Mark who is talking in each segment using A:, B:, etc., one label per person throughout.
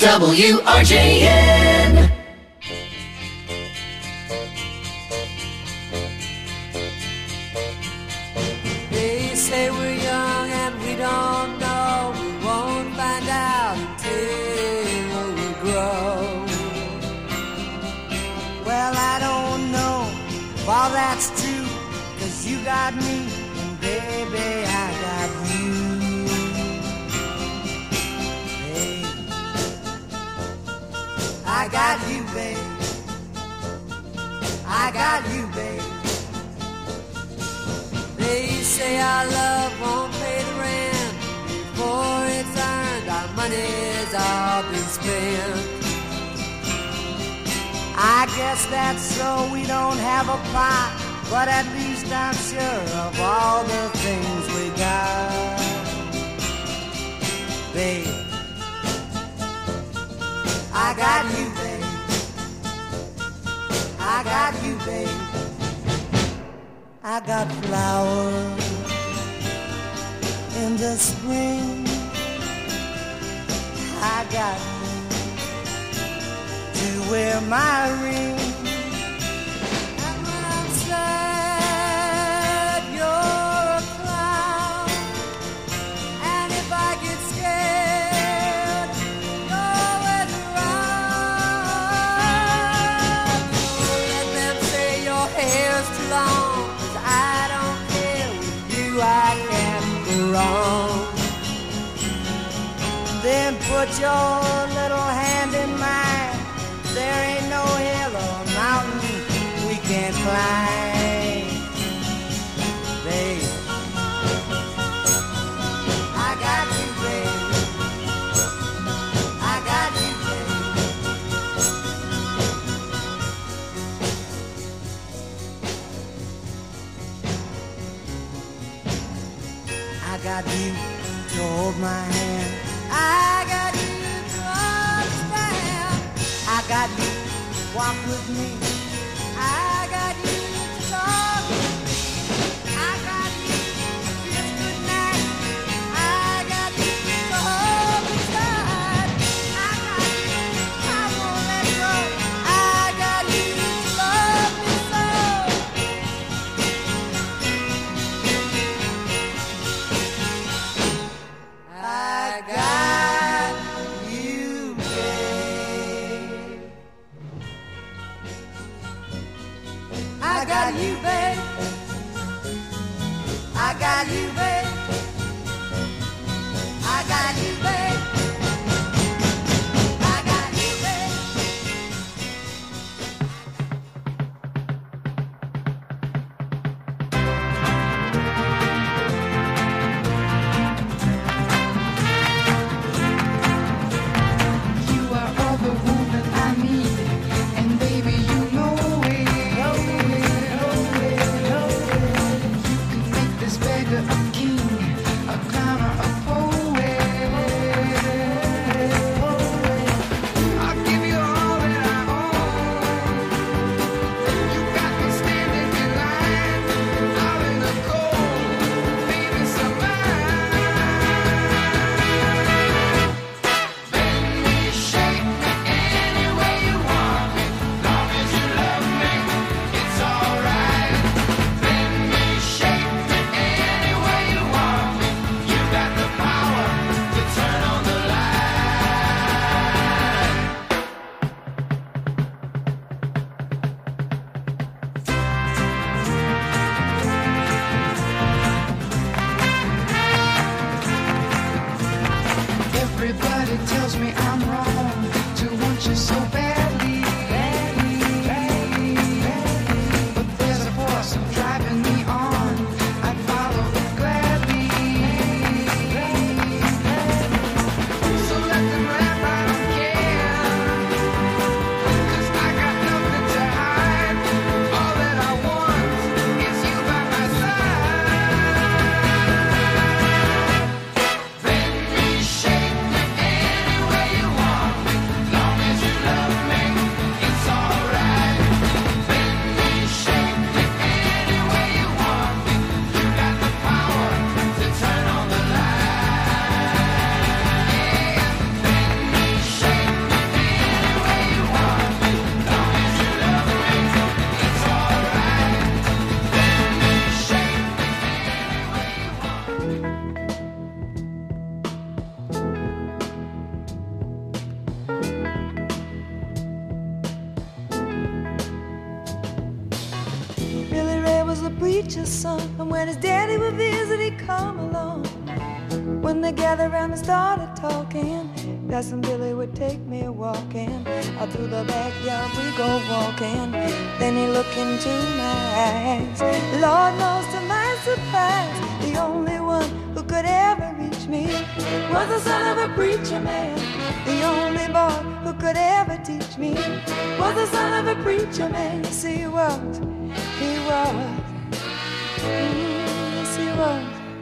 A: WRJN.
B: They say we're young and we don't know. We won't find out until we grow. Well, I don't know if all that's true, 'cause you got me and baby I got you. Hey, I got you, babe. I got you, babe. They say our love won't pay the rent before it's earned. Our money's all been spent. I guess that's so we don't have a pot, but at least I'm sure of all the things we got. Babe, I got you, babe. I got you, babe. I got flowers in the spring. I got you to wear my ring. And when I'm sad, you're a clown. And if I get scared, you're always around. Let them say your hair's too long. I don't care with you, I can't go wrong. Then put your little hand in mine. There ain't no hill or mountain we can't climb. Babe, I got you, babe. I got you, babe. I got you to hold my hand. I got you to understand. I got you to walk with me. I got you to talk with me. I got you to kiss goodnight. I got you to hold me tight. I got you, I won't let go. I got you to love me so. I got you, babe. I got you, babe. I got you, babe. I got you, babe. I got you, babe.
C: You are all the woman I need, and baby, you know it. You can make this beggar a king.
B: a preacher's son, and when his daddy would visit, he'd come along. When they gathered around and started talking, Cousin Billy would take me walking. Out through the backyard we go walking. Then he looked into my eyes. Lord knows to my surprise, the only one who could ever reach me was the son of a preacher man. The only boy who could ever teach me was the son of a preacher man. Yes, he was. He was. Yes, he was.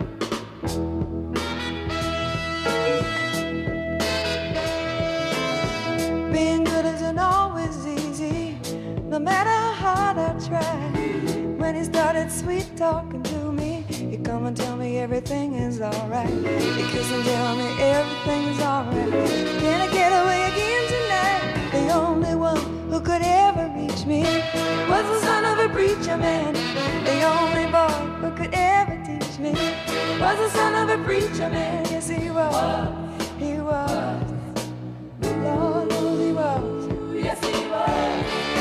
B: Being good isn't always easy, no matter how hard I try. When he started sweet talking to me, he'd come and tell me everything is alright. He'd kiss and tell me everything is alright. Can I get away again tonight? The only one who could ever reach me was the son of a preacher man. The only boy who could ever teach me was the son of a preacher man. Yes, he was. He was. Lord knows he was. Yes, he was.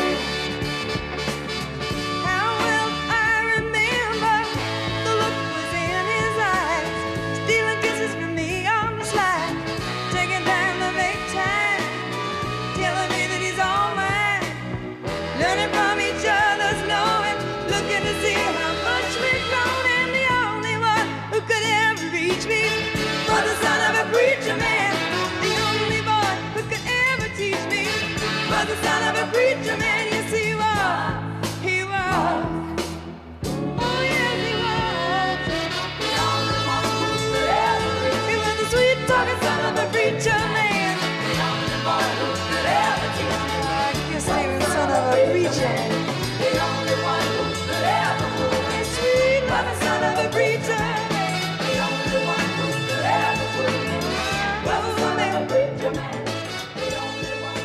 B: How well I remember the look was in his eyes, stealing kisses from me on the slide, taking time to make time, telling me that he's all mine, learning from each other's knowing, looking to see how much we've grown, and the only one who could ever reach me was the son of a preacher man. The only boy who could ever teach me was the son of a preacher man. Yes, he was. He was. Oh, yes, he was. The only one who could ever reach me. He was the sweet talking son of a preacher man. The only boy who could ever teach me. I guess he was the son of a preacher man. The only one who could ever fool me. Sweet was the son of a preacher man. The only one who could ever fool me was the son of a preacher man. The only one.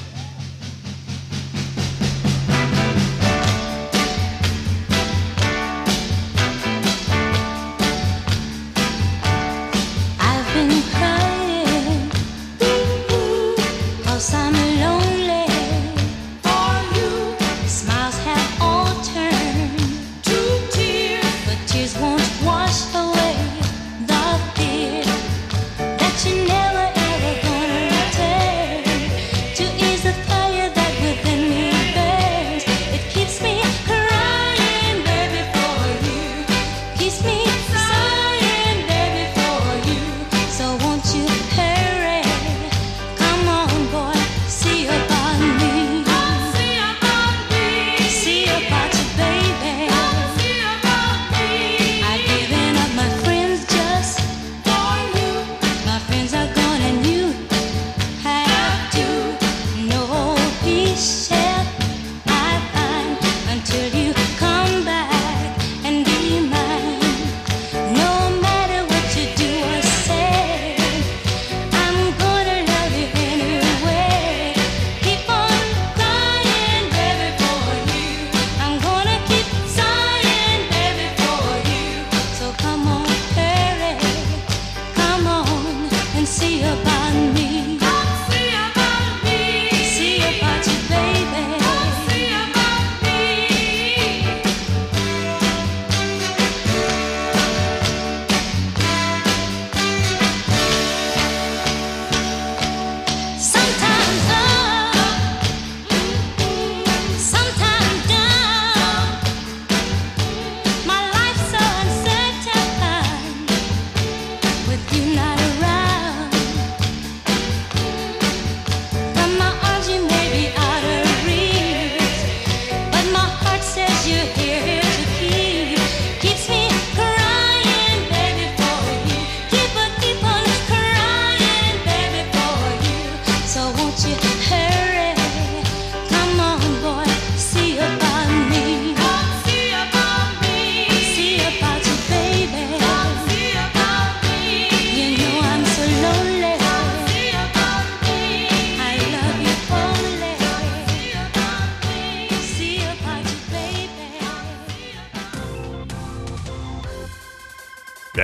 A: I've been crying, 'cause I'm lonely for you. Smiles have all turned to tears, but tears won't wash away the fear that you're never ever gonna return. To ease the fire that within me burns, it keeps me crying, baby, for you. Keeps me sighing, baby, for you. So won't you hurry? Come on, boy,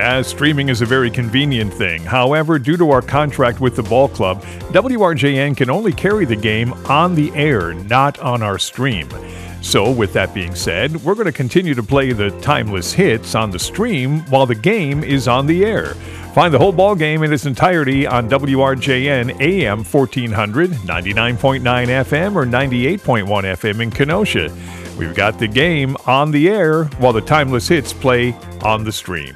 D: Yeah, streaming is a very convenient thing. However, due to our contract with the ball club, WRJN can only carry the game on the air, not on our stream. So, with that being said, we're going to continue to play the timeless hits on the stream while the game is on the air. Find the whole ball game in its entirety on WRJN AM 1400, 99.9 FM, or 98.1 FM in Kenosha. We've got the game on the air while the timeless hits play on the stream.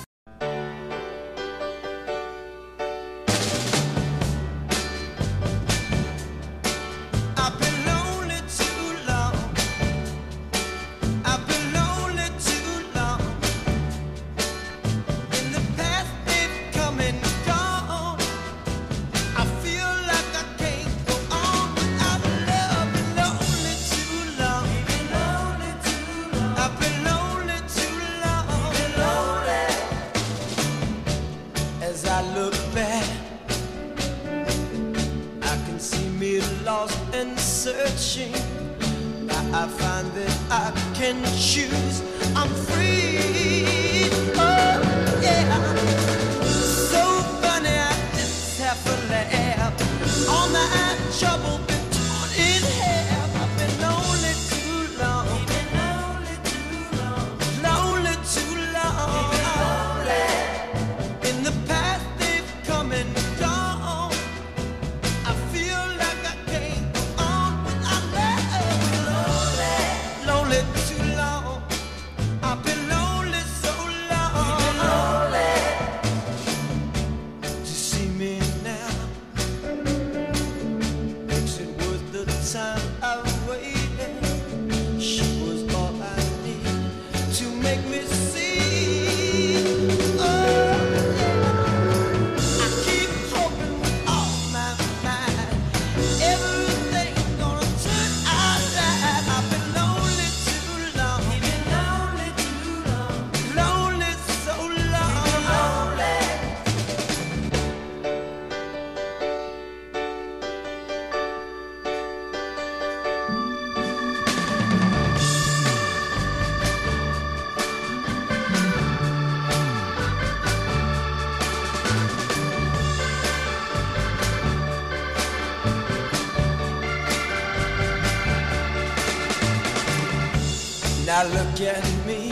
B: Now look at me,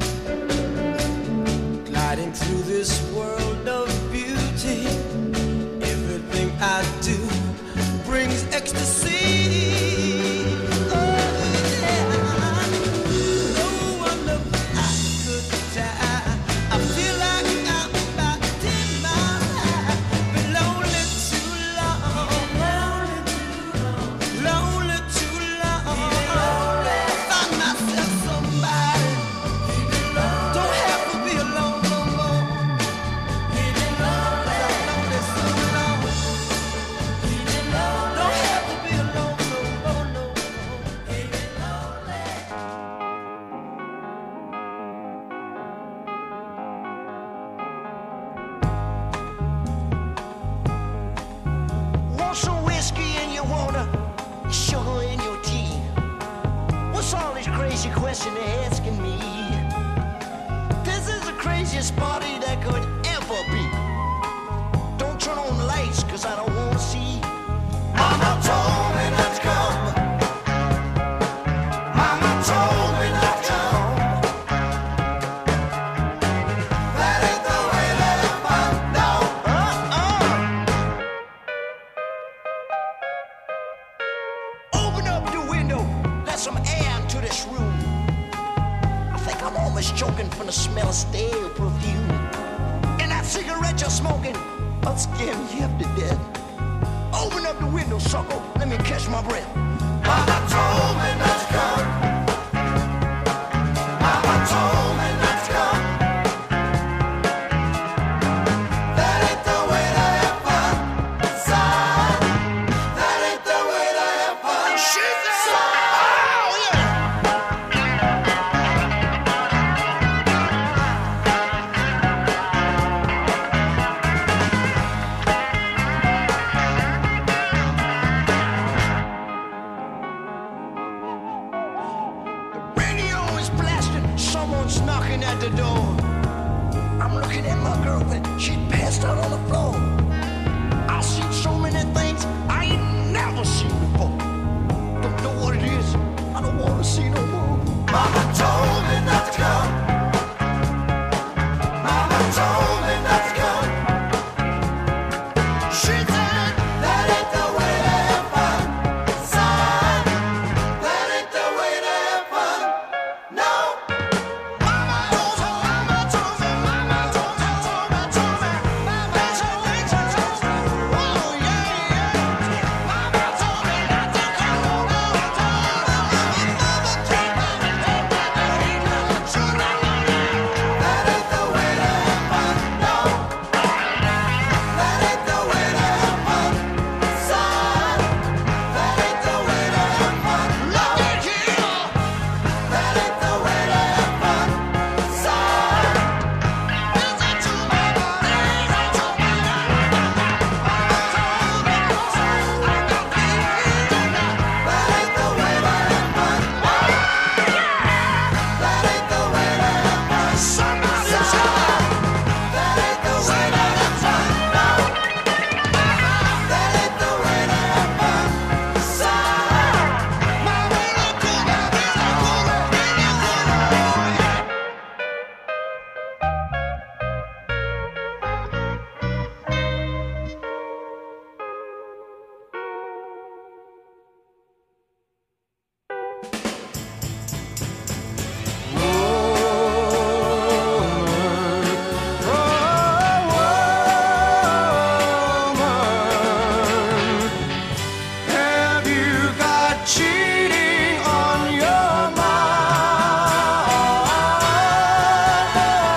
B: gliding through this world of beauty. Everything I do brings ecstasy. Oh yeah, no wonder I could die. I feel like I'm about to take my life. Been lonely too long, lonely too long. Find myself somebody. Don't have to be alone no more. I'm lonely so long. Don't have to be alone no more, no more.
E: Want some whiskey in your water, sugar in your tea? What's all this crazy question they're asking me? This is the craziest party that could ever be. Don't turn on the lights, cause I don't wanna see. Mama told me not to come. Mama told me not to come. That ain't the way that I found out. Open up the window, let some air into this room. I think I'm almost choking from the smell of stale perfume. And that cigarette you're smoking, I'll scare me half to death. Open up the window, sucker, let me catch my breath. Mama told me not to come. Mama told me not to come. That ain't the way to have fun, son. That ain't the way to have fun. She said, oh yeah. The radio is blasting, someone's knocking at the door. I'm looking looking at my girlfriend. She passed out on the floor. I seen so many things I ain't never seen before. Don't know what it is. I don't want to see no more. Mama told me not to come. Mama told me not to come. She said that ain't the way to have fun. Son, that ain't the way to have fun. No. Mama told me, mama told me, mama told me, told me, mama told me, oh yeah, yeah. Mama told me not to come. Mama told me, mama told me, that ain't the way to have fun. No. That ain't the way to have fun. Son, that ain't the way to have fun. Look at here. That ain't the way to have fun. Son, listen to my body. Listen to my body. That ain't the way to have fun. That ain't the way to have fun. Somebody say that ain't the way to have fun. No. That ain't the way to have fun. Son, mama look good, mama look good, have you got cheating on your mind?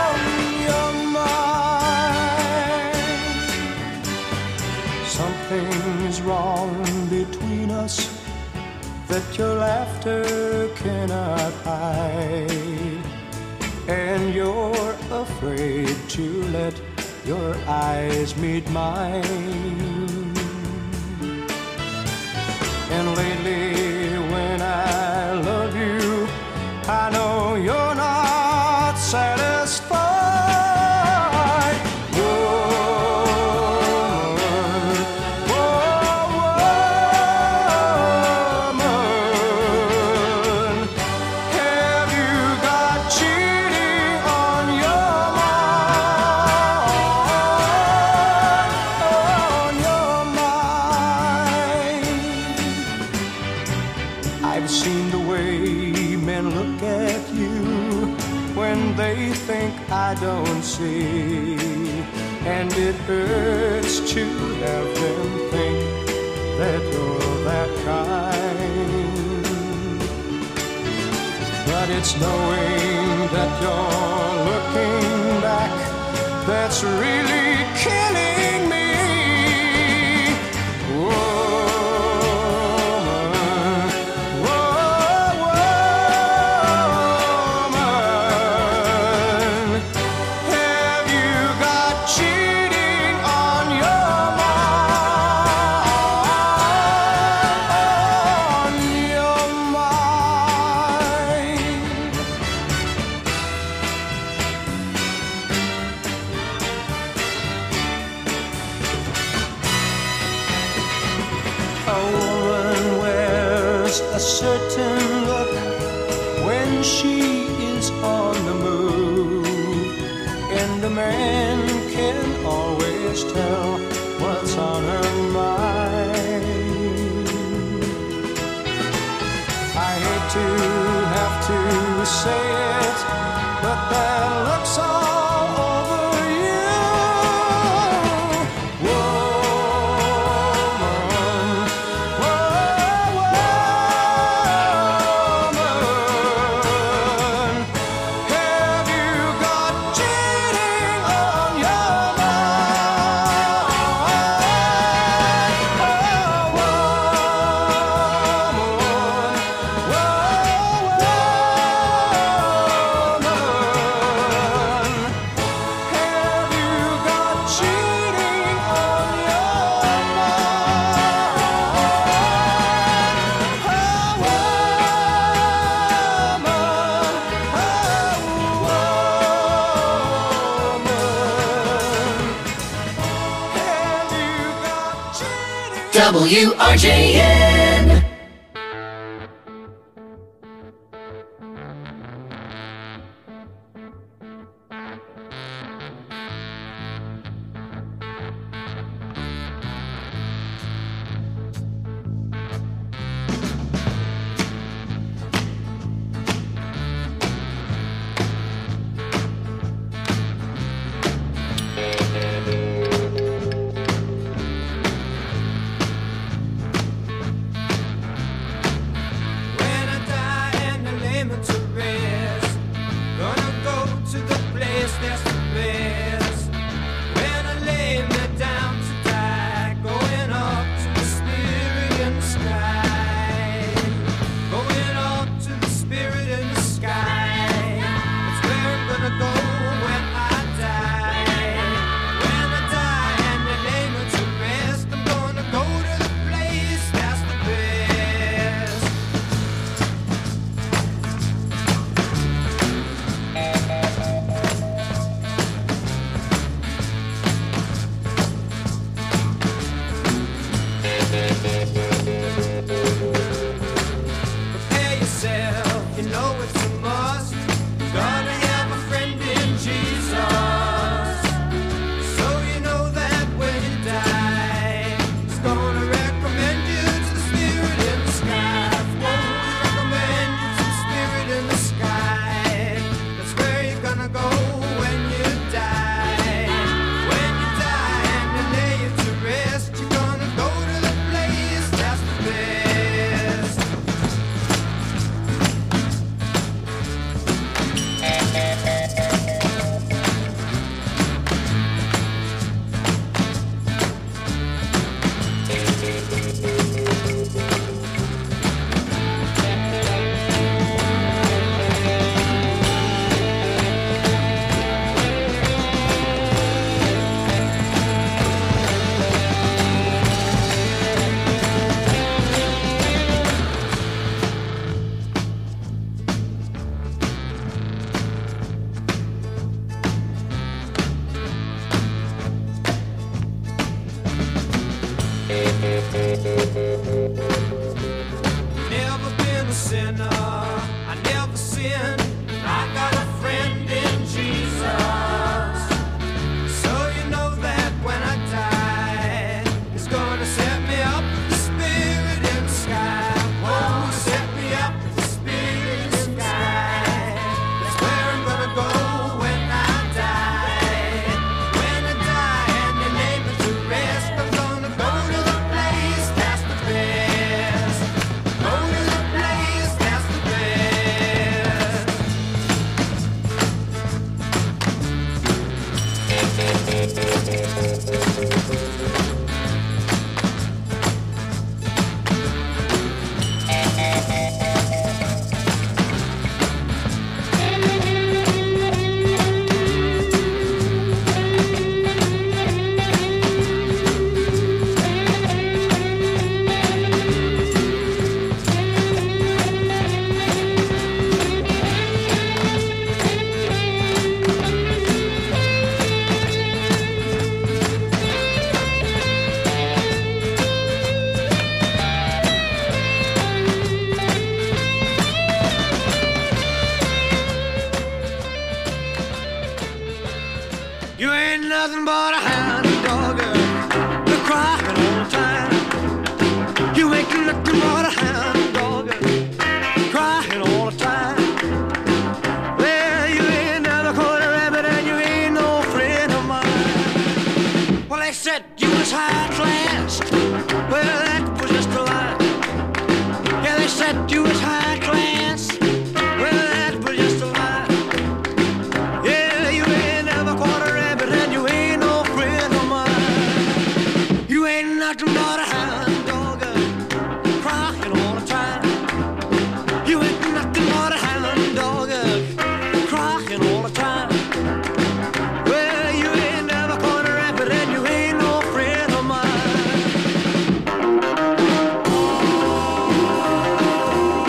E: Something's wrong between us that your laughter cannot hide, and you're afraid to let your eyes meet mine. And lately when I love you, I know you're not satisfied. Woman, woman, have you got cheating on your mind? I've seen the way men look at you when they think I don't see, and it hurts to have them think that you're that kind. But it's knowing that you're looking back that's really killing me. Woman, woman, have you got cheating on your mind? A woman wears a certain look when she is on the move, and a man can always tell what's on her mind. I hate to have to say it, but that looks all over you. Woman, woman, have you got cheating on your mind?
F: WRJN.
G: Never been a sinner, I never sinned. I got a friend in Jesus. So you know that when I die, He's gonna set me up with the Spirit in the sky. Oh, set me up with the Spirit in the sky. That's where I'm gonna go when I die. When I die and you lay me to rest, I'm gonna go to the place that's the best. Go to the place that's the best. You ain't nothing but a hound dog, you're crying all the time. You ain't nothing but a hound dog, crying all the time. Well, you ain't never caught a rabbit and you ain't no friend of mine. Well, they said you was high class. Well, that was just a lie. Yeah, they said you was high class. Well, that was just a lie. Yeah, you ain't never caught a rabbit and you ain't no friend of mine. You ain't nothing but a hound dog, crying all the time. You ain't nothing but a hound dog, crying all the time. Well, you ain't never caught a rabbit and you ain't no friend of mine.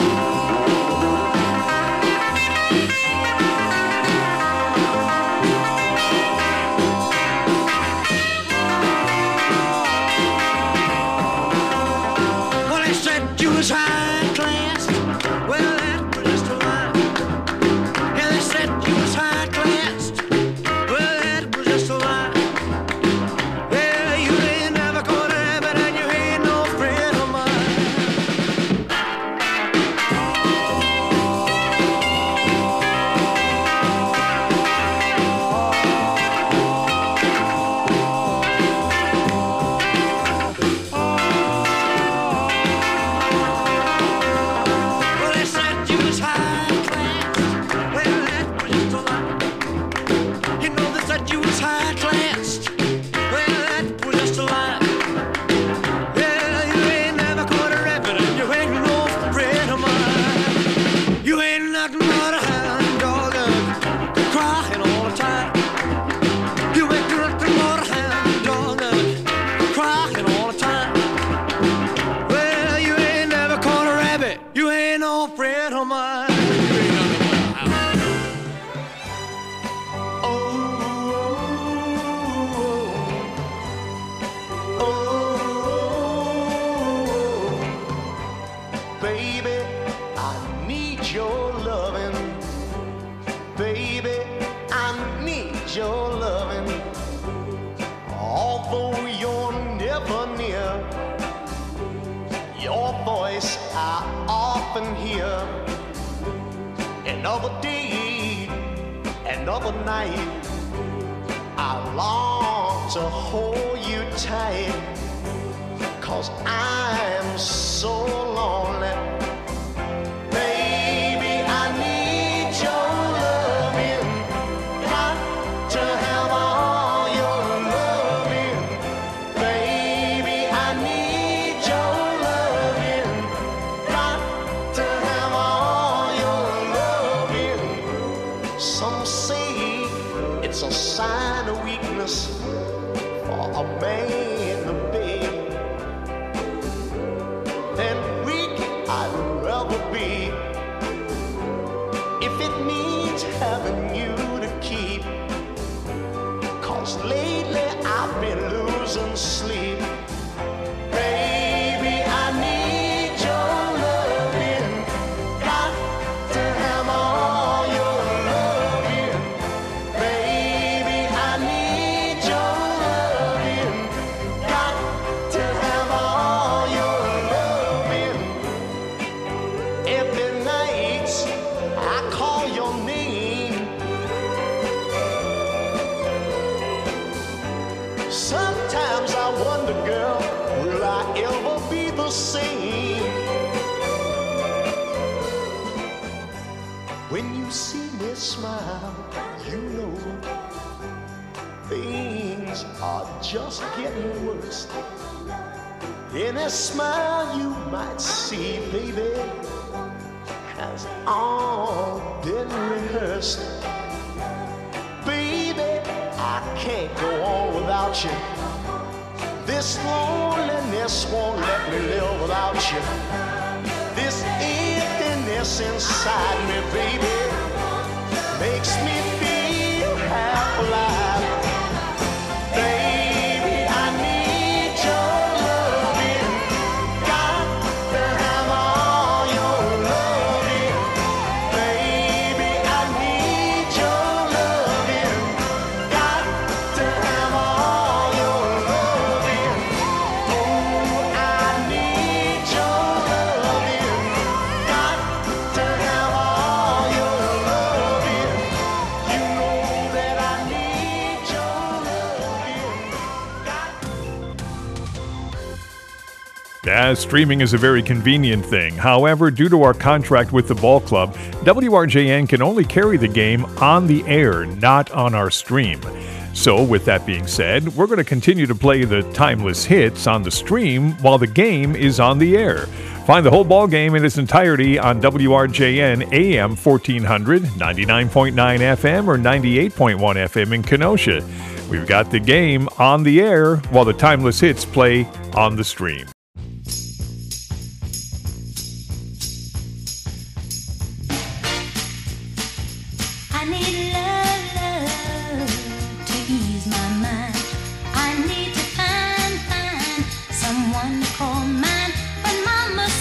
G: said you was high class. Well, that was just a lie. Yeah, they said you was high class. Well, that was just a lie. Yeah, you ain't never gonna have it, and you ain't no friend of mine. Well, they said you was high class. Well, that was just a lie. You know they said you was high class. Well, that was just a lie. Yeah, you ain't never caught a rabbit, and you ain't no friend of mine. You ain't nothing but a hound dog, crying all the time. You ain't nothing but a hound dog, crying all the time. Well, you ain't never caught a rabbit. You ain't no friend of mine. You ain't nothing but a hound.
E: Baby, I need your loving. Baby, I need your loving. Although you're never near, your voice I often hear. Another day, another night, I long to hold you tight. 'Cause I'm so lonely. Baby, I need your loving. Got to have all your loving. Baby, I need your loving. Got to have all your loving. Some say it's a sign of weakness for a man to beg. Then weak I'd rather be, if it means having you to keep. 'Cause lately I've been losing sleep. Baby, I need your loving. Got to have all your loving. Baby, I need your loving. Got to have all your loving. Every night I call your name. Sometimes I wonder, girl, will I ever be the same? When you see me smile, you know things are just getting worse. Any smile you might see, baby, has all been rehearsed. Baby, I can't go on without you. This loneliness won't let me live without you. This emptiness inside me, baby, makes me feel half alive. Baby, I need your loving. Got to have all your loving. Baby, I need your loving. Got to have all your loving. Oh, I need your loving. Got to have all your loving. You know that I need your loving.
D: Streaming is a very convenient thing. However, due to our contract with the ball club, WRJN can only carry the game on the air, not on our stream. So, with that being said, we're going to continue to play the timeless hits on the stream while the game is on the air. Find the whole ball game in its entirety on WRJN AM 1400, 99.9 FM, or 98.1 FM in Kenosha. We've got the game on the air while the timeless hits play on the stream.
A: I need love to ease my mind. I need to find someone to call mine. But Mama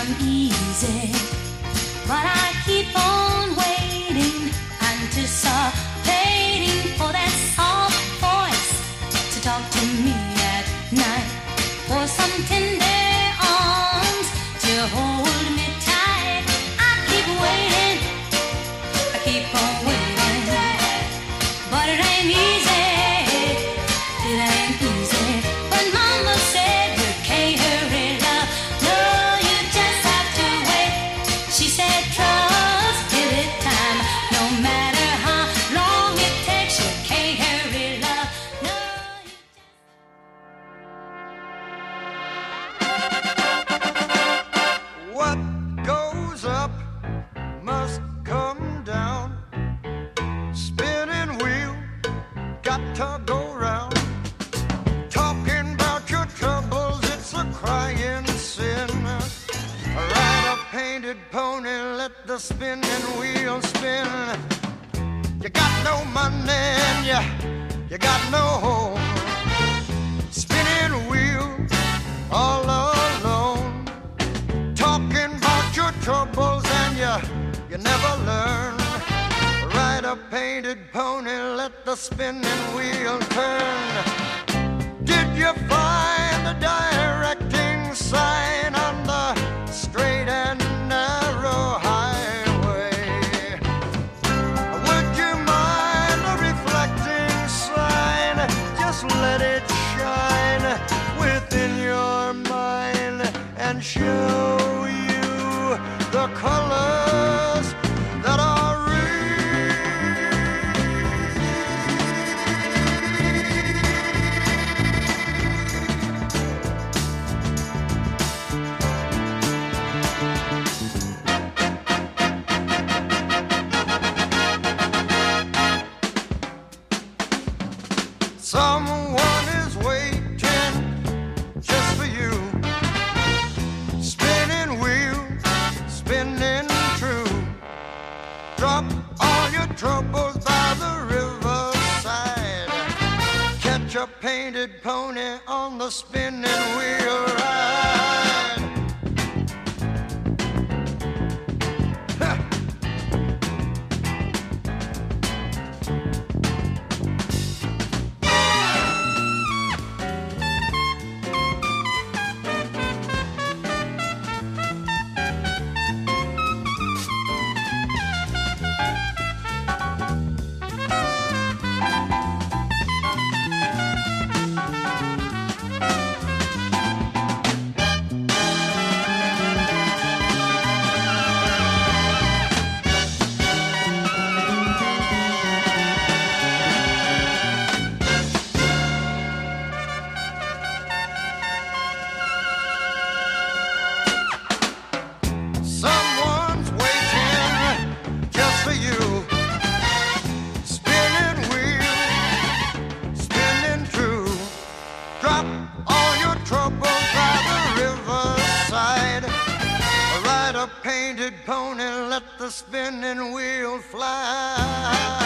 A: I'm easy, but I keep on waiting, anticipating for that soft voice to talk to me at night, for some tender arms to hold me tight. I keep waiting, I keep on waiting, but it ain't easy, it ain't easy. But Mama said you can't hurry love, no, you just have to wait. She said trust, give it time, no matter how long it takes, you can't hurry love, no, you just.
G: What goes up must come down. Spinning wheel, got to go round. Talking about your troubles, it's a crying sin. Ride a painted pony, let the spinning wheel spin. You got no money and you got no home. Spinning wheel, all alone. Talking about your troubles and you never learn. Ride a painted pony, let the spinning wheel turn. Did you find the directing sign on the straight and narrow highway? Would you mind a reflecting sign? Just let it shine within your mind and show you the colors that are real. Someone is waiting just for you. Spinning wheel, spinning true. Drop all your troubles by the riverside. Catch a painted pony on the spinning wheel ride. Ha! Someone's waiting just for you. Spinning wheel, spinning true. Drop all your troubles by the riverside. Ride a painted pony, let the spinning wheel fly.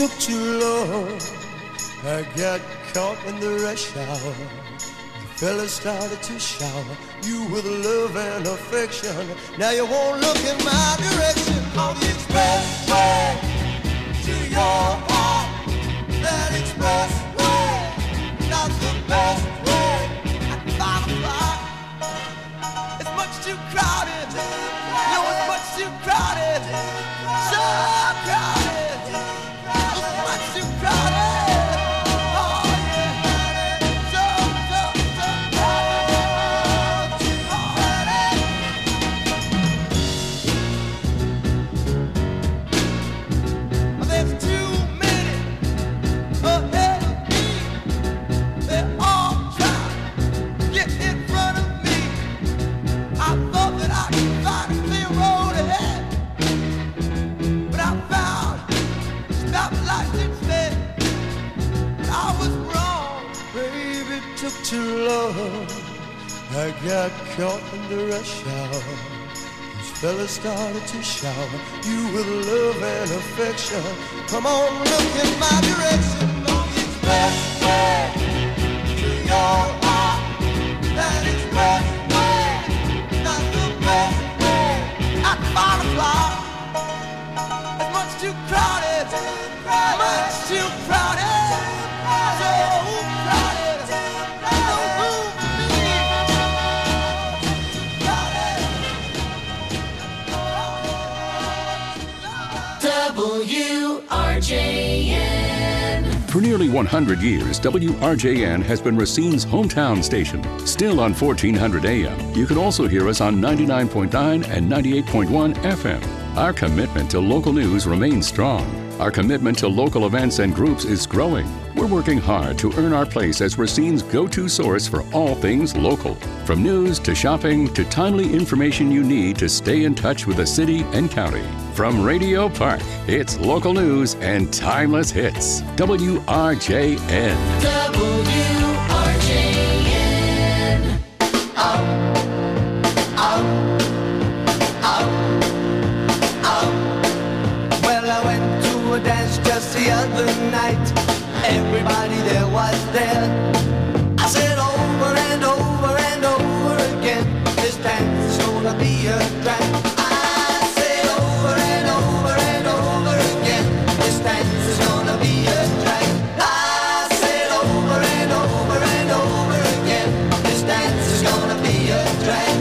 G: took too long. I got caught in the rush hour. The fella started to shower you with love and affection. Now you won't look in my direction. On the expressway to your heart. That expressway, not the best way. At 5 o'clock, it's much too crowded. No, it's much too crowded. So crowded. It's much too crowded. Oh yeah. So crowded. Too crowded. There's too many ahead of me. They're all trying to get in front of me. I thought that I could find a clear road ahead, but I found stoplights instead. I was wrong, baby, it took too long. I got caught in the rush hour. These fellas started to shower you with love and affection. Come on, look in my direction. On the expressway to your heart. That expressway, not the best way. At 5 o'clock, it's much too crowded. Much too crowded. So crowded. No room for me. Crowded.
F: WRJN.
H: For nearly 100 years, WRJN has been Racine's hometown station. Still on 1400 AM, you can also hear us on 99.9 and 98.1 FM. Our commitment to local news remains strong. Our commitment to local events and groups is growing. We're working hard to earn our place as Racine's go-to source for all things local. From news to shopping to timely information you need to stay in touch with the city and county. From Radio Park, it's local news and timeless hits. WRJN.
F: WRJN.
G: Well, I went to a dance just the other night. Everybody there was there. I said over and over and over again, this dance is gonna be a drag. I said over and over and over again, this dance is gonna be a drag. I said over and over and over again, this dance is gonna be a drag.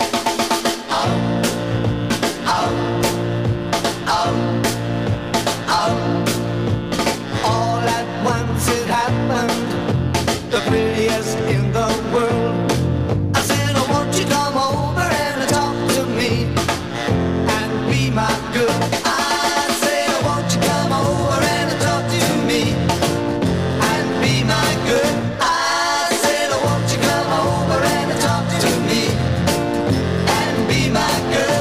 G: All at once it happened, the prettiest in the world. I said, oh, won't you come over and talk to me and be my girl? I said, oh, won't you come over and talk to me and be my girl? I said, oh, won't you come over and talk to me and be my girl?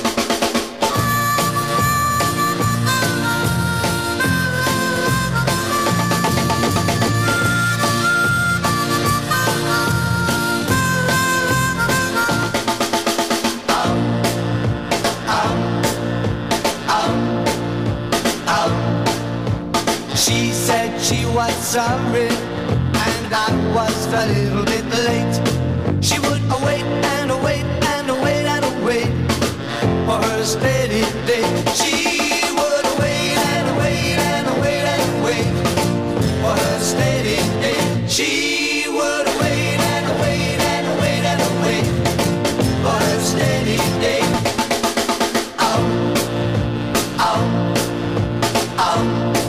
G: She said she was sorry, and I was a little bit late. She would await and await and await and await for her steady date. She would await and await and await and wait for her steady date. She would await and await and await and wait for her steady date. Oh, oh, oh.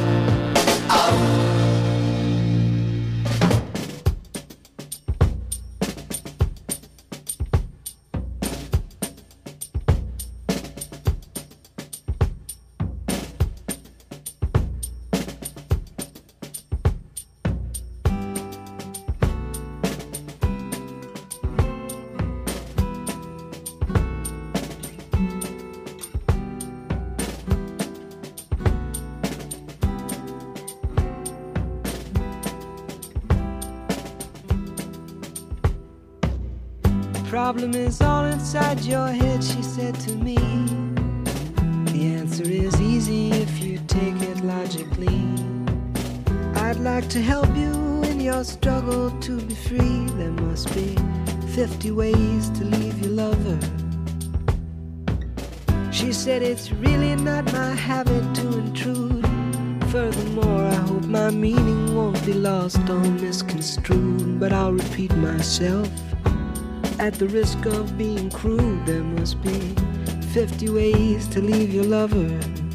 B: Problem is all inside your head, she said to me. The answer is easy if you take it logically. I'd like to help you in your struggle to be free. There must be 50 ways to leave your lover. She said it's really not my habit to intrude. Furthermore, I hope my meaning won't be lost or misconstrued. But I'll repeat myself at the risk of being crude. There must be 50 ways to leave your lover.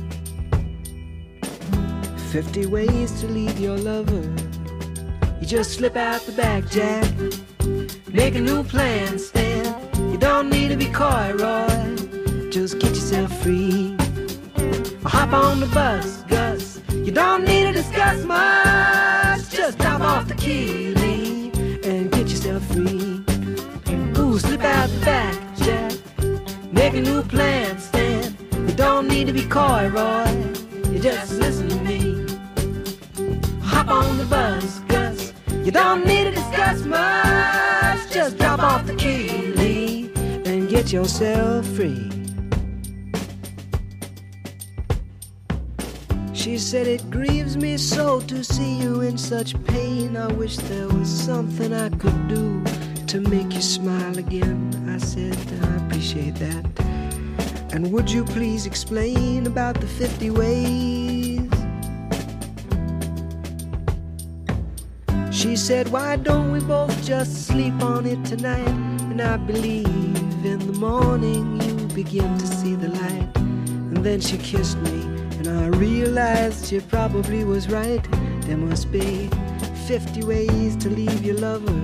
B: 50 ways to leave your lover. You just slip out the back, Jack. Make a new plan, Stan. You don't need to be coy, Roy. Just get yourself free. Or hop on the bus, Gus. You don't need to discuss much. Just drop off the key, Lee, and get yourself free. Ooh, slip out the back, Jack. Make a new plan, Stan. You don't need to be coy, Roy. You just listen to me. Hop on the bus, Gus. You don't need to discuss much. Just drop off the key, Lee, and get yourself free. She said, it grieves me so to see you in such pain. I wish there was something I could do to make you smile again. I said, I appreciate that. And would you please explain about the 50 ways? She said, why don't we both just sleep on it tonight? And I believe in the morning you begin to see the light. And then she kissed me, and I realized she probably was right. There must be 50 ways to leave your lover.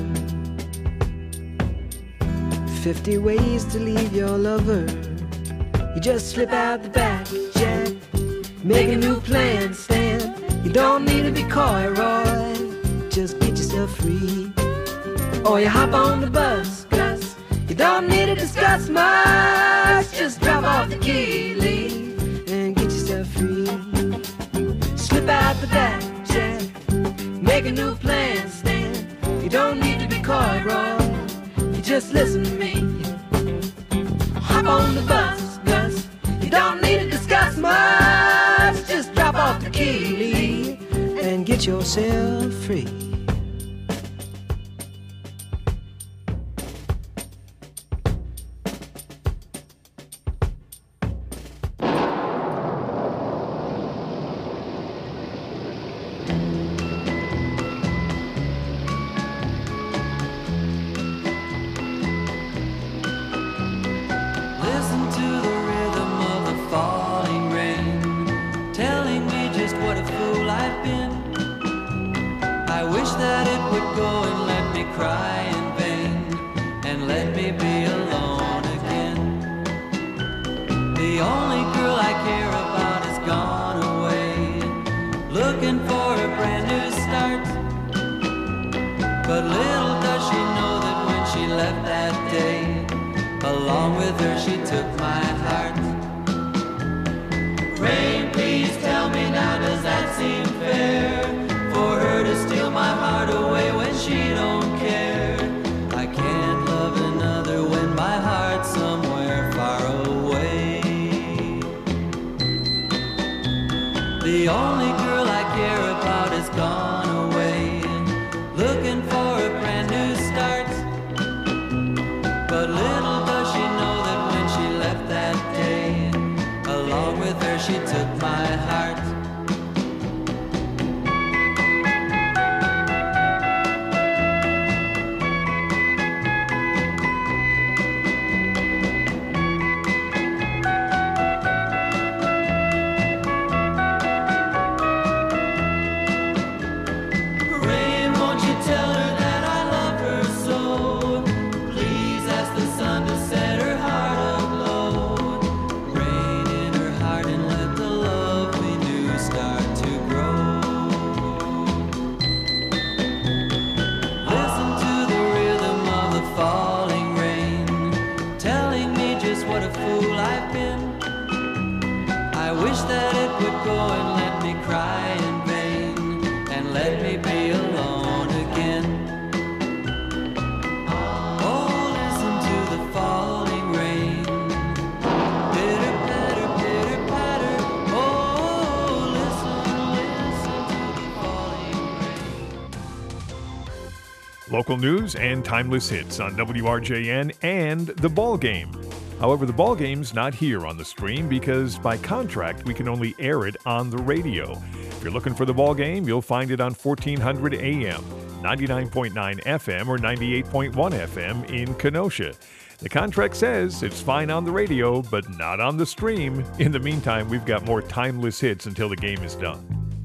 B: 50 ways to leave your lover. You just slip out the back, Jack. Make a new plan, Stan. You don't need to be coy, Roy. Just get yourself free. Or you hop on the bus, Gus. You don't need to discuss much. Just drop off the key, Lee, and get yourself free. Slip out the back, Jack. Make a new plan, Stan. You don't need to be coy, Roy. You just listen to me. Hop on the bus, Gus. You don't need to discuss much. Just drop off the key, Lee, and get yourself free.
D: local news and timeless hits on WRJN and The Ball Game. However, The Ball Game's not here on the stream because by contract we can only air it on the radio. If you're looking for The Ball Game, you'll find it on 1400 AM, 99.9 FM, or 98.1 FM in Kenosha. The contract says it's fine on the radio, but not on the stream. In the meantime, we've got more timeless hits until the game is done.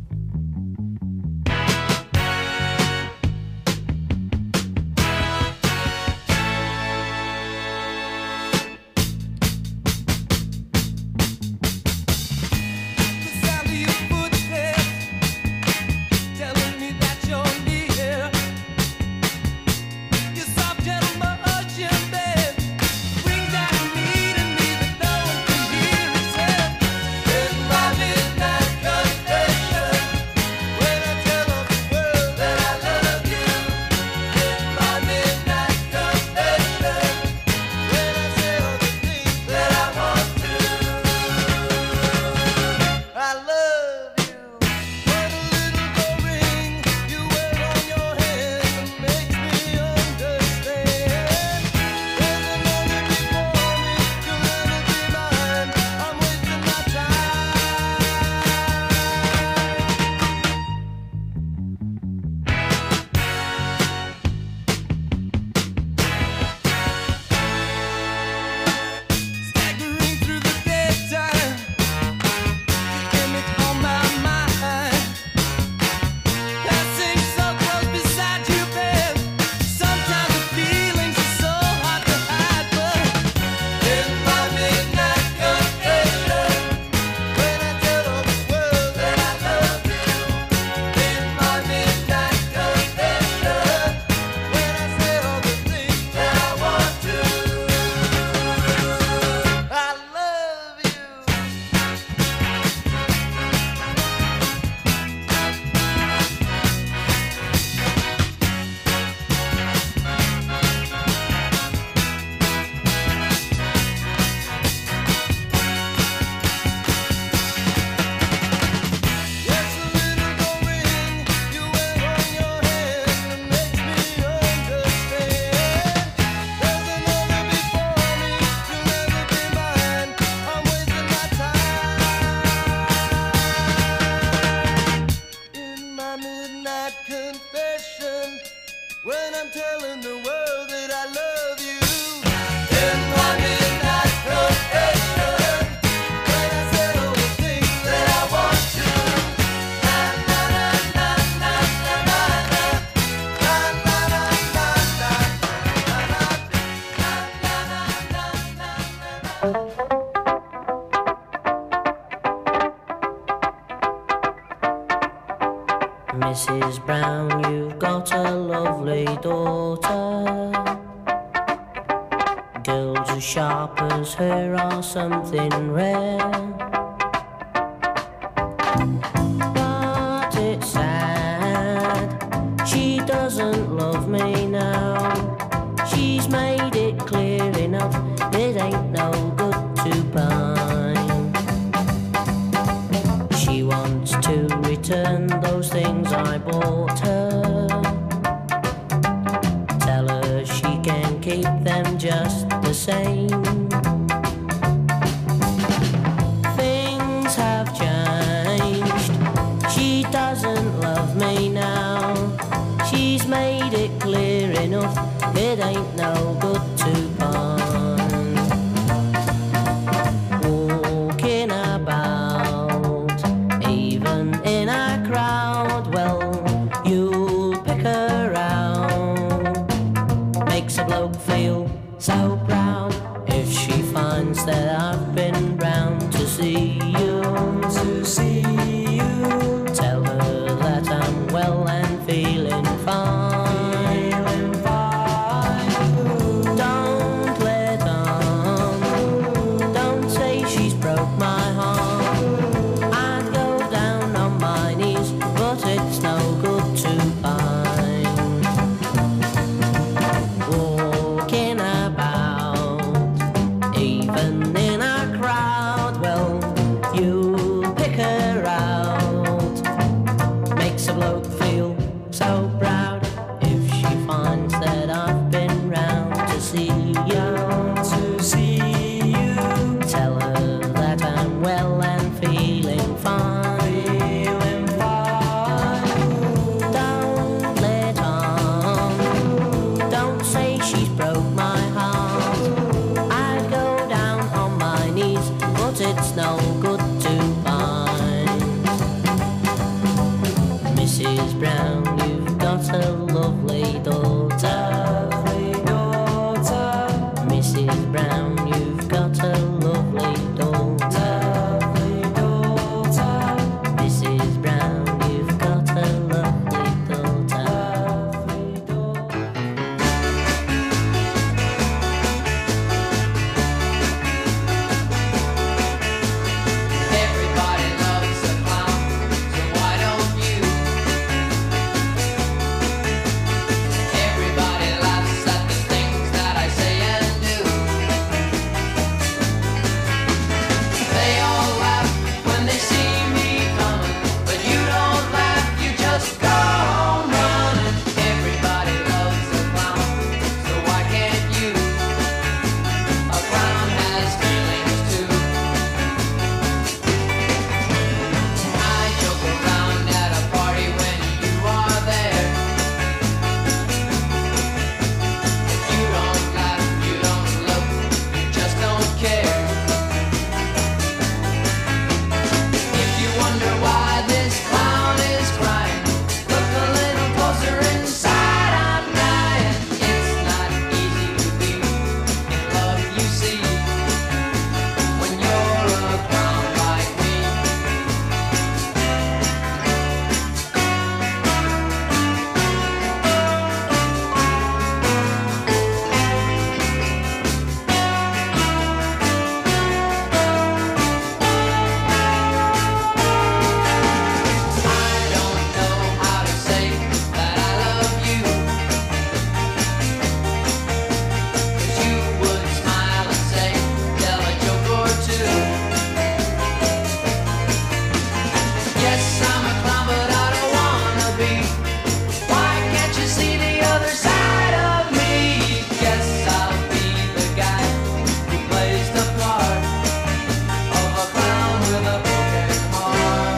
I: Mrs. Brown, you've got a lovely daughter. Girls as sharp as her are something rare. But it's sad, she doesn't love me now. She's made it clear enough, it ain't no good to pine. She wants to return those things I bought her. Tell her she can keep them just the same. Things have changed, she doesn't love me now. She's made it clear enough, it ain't no good to pine. Walking about, even in a crowd, well, you'll pick her out. Makes a bloke feel so proud if she finds that I've been round to see you. Tell her that I'm well and feeling fine. Don't let on, don't say she's broke my heart. I'd go down on my knees, but it's no good to pine. Walking about, even in a crowd, well, you pick her out. Makes a bloke feel so proud if she finds it's no good to find. Mrs. Brown, you've got a lovely daughter. Mrs. Brown, you've got a lovely daughter. Mrs. Brown, you've got a lovely daughter.
F: Everybody loves a clown, so why don't you? Everybody laughs at the things that I say and do. They all laugh when they see me coming, but you don't laugh, you just go home running. Everybody loves a clown, so why can't you? A clown has feelings too. I joke around at a party when you are there. If you don't laugh, you don't look, you just don't care. If you wonder why this clown is crying, look a little closer inside, I'm dying. It's not easy to be in love, you see, when you're a clown like me. I don't know how to say that I love you, 'cause you would smile and say, tell a joke or two. Yes, I'm a clown, but I don't wanna be. Why can't you see the other side of me? Guess I'll be the guy who plays the part of a clown with a broken heart.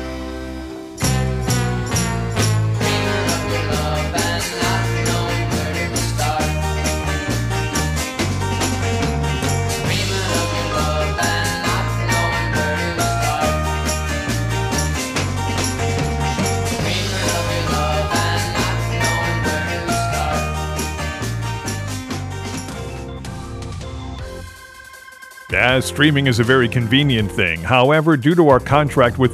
F: Dreaming of your love and not knowing where to start. Dreaming of your love and not knowing where to start. Dreaming of your love and not knowing where to start.
D: Streaming is a very convenient thing. However, due to our contract with